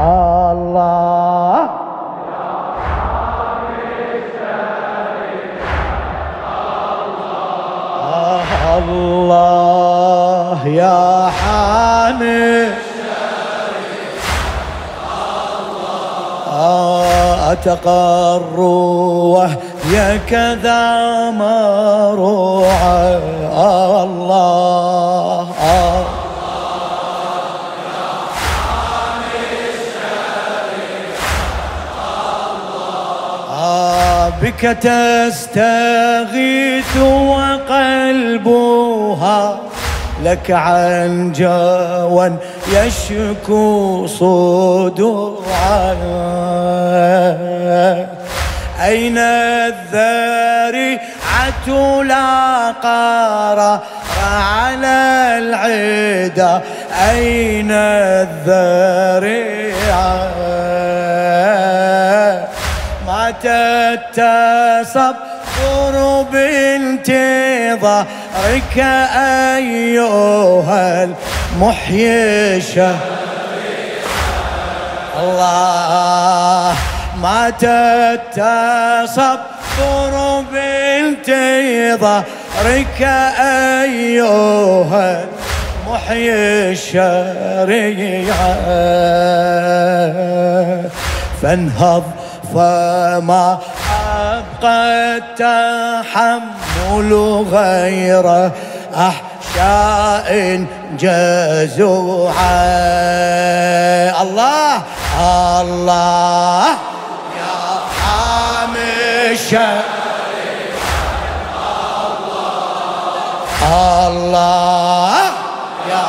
الله الله يا حامي أتقر وهي كذا مروعة الله بك تستغيث وقلبها لك عن جوى يشكو صدوعا أين الذريعة لا قرار على العدا أين الذريعة ماتت تصبر بانتظارك أيها المحيي الله ماتت تصبر بانتظارك أيها المحيي الشريعة فانهض فما أبقى التحمل غير أحشاء جزوعا الله الله يا حامي الله يا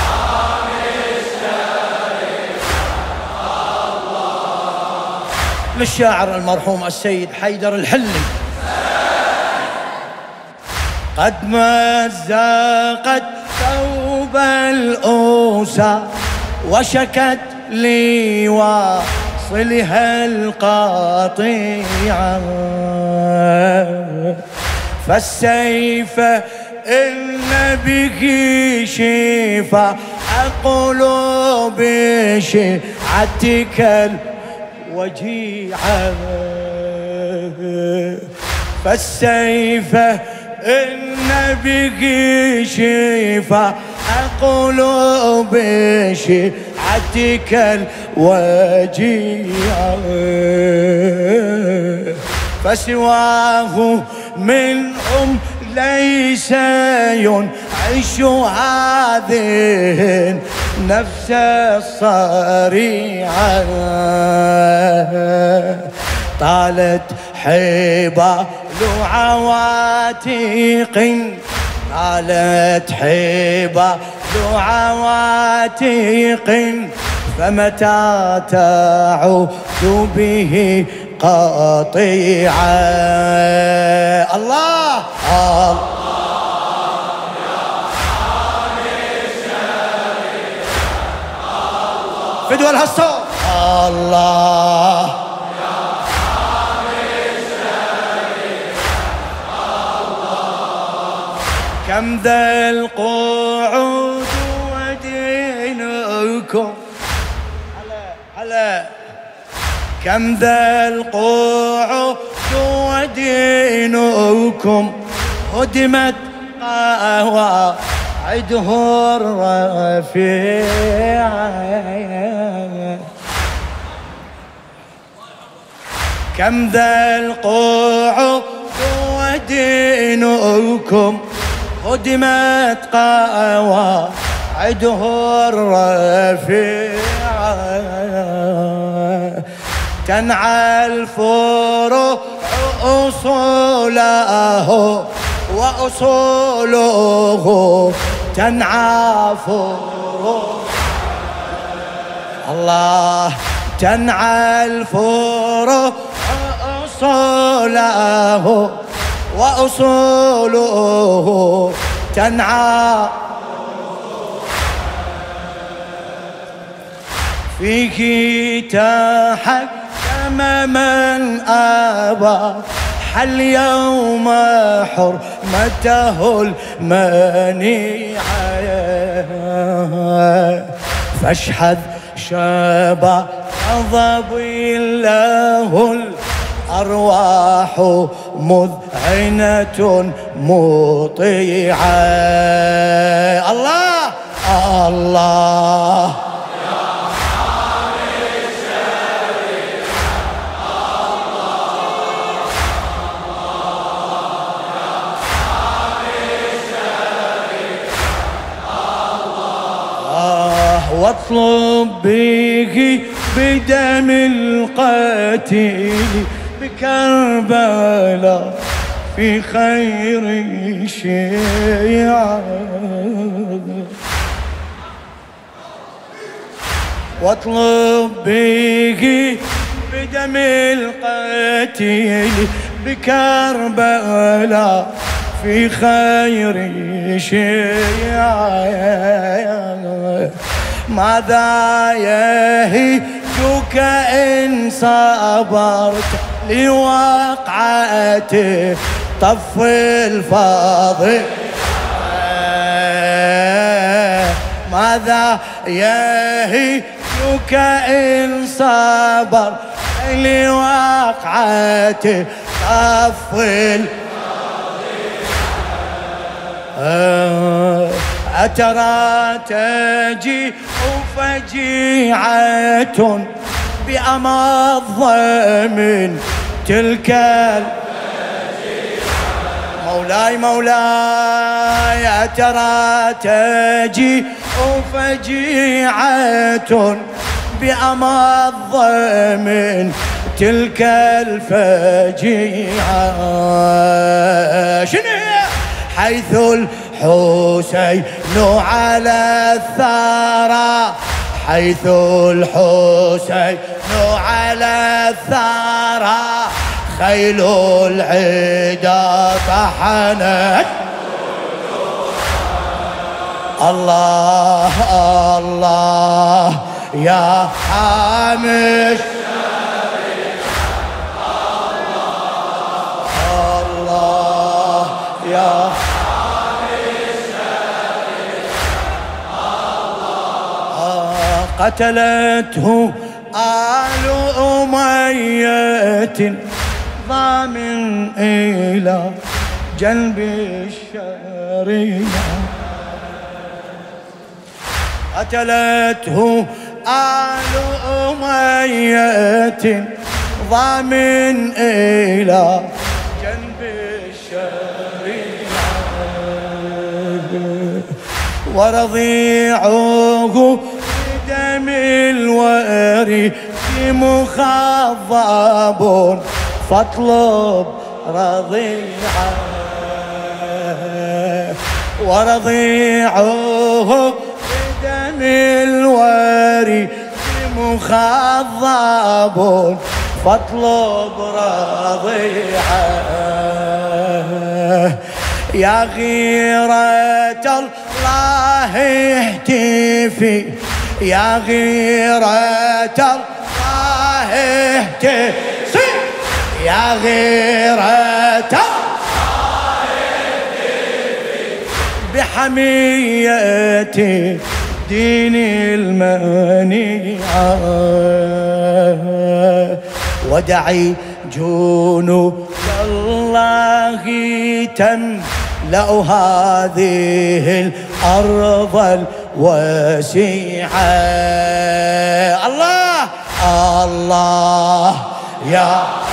للشاعر المرحوم السيد حيدر الحلي قد مزقت ثوب الأوسى وشكت لي واصلها القاطيعة فالسيف إن به شفاء قلوب شيعتك وجيعة فالسيف إن به شفاء قلوب شيعتك الوجيعة فسواه منهم ليس ينعش هذه النفس الصريعة طالت حبال عواتق طالت حبال عواتق فمتى تعود به قطيعة الله الله فدوى الهالصوت الله كم ذا القعود ودينكم هلا كم ذا القعود ودينكم هدمت قواعده الرفيعة كم ذا القعود ودينكم هدمت قواعده الرفيعة تنعى الفروع أصوله وأصوله تنعى فروع الله تنعى الفروع أصوله وأصوله تنعى فيه تحكم من أبى اليوم حرمته المنيعة فاشحذ شباب غضبي له الأرواح مذعنة مطيعة. الله الله واطلب به بدم القاتل بكربلاء في خير الشيعة. واطلب به بدم القاتل بكربلاء في خير الشيعة. ماذا يهيجك إن صبرت لوقعته طف الفاضل؟ ماذا يهيجك إن صبرت لوقعته طف أترى تجيء فجيعة بأمض من تلك مولاي مولاي أترى تجيء فجيعة بأمض من تلك الفجيعة. شنو هي؟ حيث الحسين على الثرى، حيث الحسين على الثرى خيل العدا طحنت. الله الله يا حامش الله يا قتلته آل أمية ضامن إلى جنب الشريعة. قتلته آل أمية ضامن إلى جنب الشريعة. ورضيعه دم الوري مخضب فاطلب رضيعه. ورضيعه بدم الوري مخضب فاطلب رضيعه. يا غيرة الله اهتفي، يا غيرة الله اهتفي، يا غيرة الله اهتفي بحمية دين المنيعة. ودعي جنود الله تملأ هذه الأرض الواسعة. الله الله يا